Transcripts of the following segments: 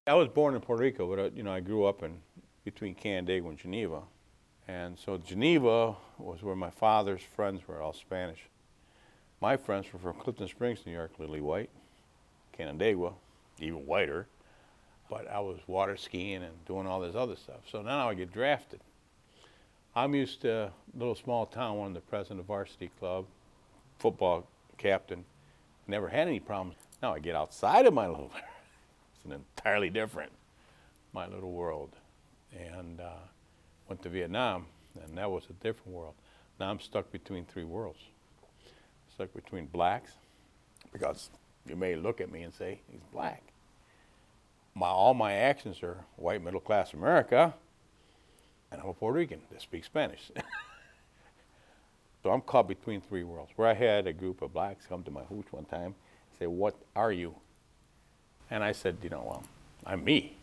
I was born in Puerto Rico, but I grew up in between Canandaigua and Geneva, and so Geneva was where my father's friends were, all Spanish. My friends were from Clifton Springs, New York, Lily White, Canandaigua, even whiter. But I was water skiing and doing all this other stuff. So now I get drafted. I'm used to a little small town, one of the president of varsity club, football captain, never had any problems. Now I get outside of my little, it's an entirely different, my little world. And went to Vietnam, and that was a different world. Now I'm stuck between three worlds. Stuck between blacks, because you may look at me and say, he's black. All my actions are white middle class America, and I'm a Puerto Rican that speaks Spanish. So I'm caught between three worlds, where I had a group of blacks come to my hooch one time and say, what are you? And I said, well, I'm me.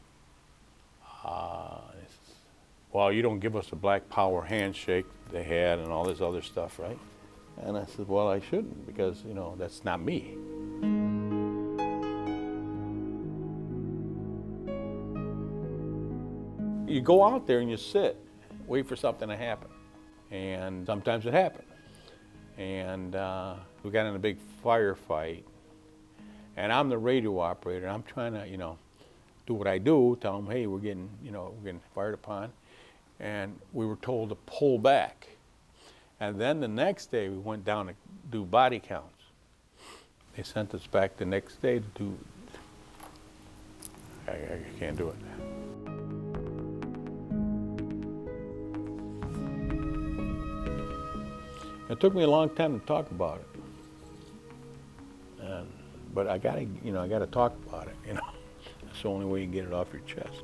Well, you don't give us a black power handshake they had and all this other stuff, right? And I said, well, I shouldn't, because, that's not me. You go out there and you sit, wait for something to happen. And sometimes it happened. And we got in a big firefight. And I'm the radio operator. I'm trying to, do what I do, tell them, hey, we're getting fired upon. And we were told to pull back. And then the next day we went down to do body counts. They sent us back the next day to do, I can't do it. It took me a long time to talk about it, but I gotta talk about it. That's the only way you can get it off your chest.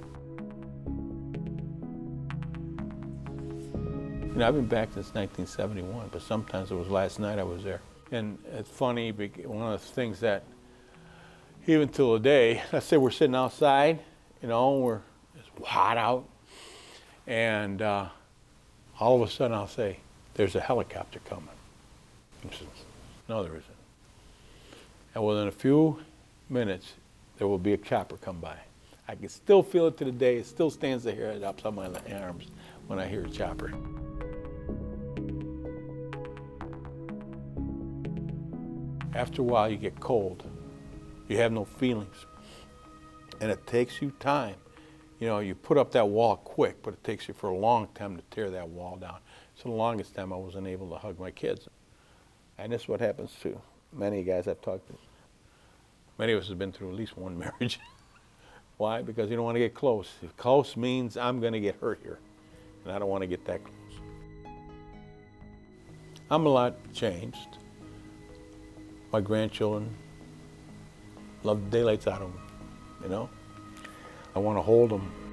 I've been back since 1971, but sometimes it was last night I was there. And it's funny, one of the things that, even till today, let's say we're sitting outside, it's hot out, and all of a sudden I'll say, there's a helicopter coming. No, there isn't. And within a few minutes, there will be a chopper come by. I can still feel it to the day. It still stands there up on my arms when I hear a chopper. After a while, you get cold. You have no feelings. And it takes you time. You put up that wall quick, but it takes you for a long time to tear that wall down. So the longest time I wasn't able to hug my kids. And this is what happens to many guys I've talked to. Many of us have been through at least one marriage. Why? Because you don't want to get close. If close means I'm going to get hurt here, and I don't want to get that close. I'm a lot changed. My grandchildren love the daylights out of them, I want to hold them.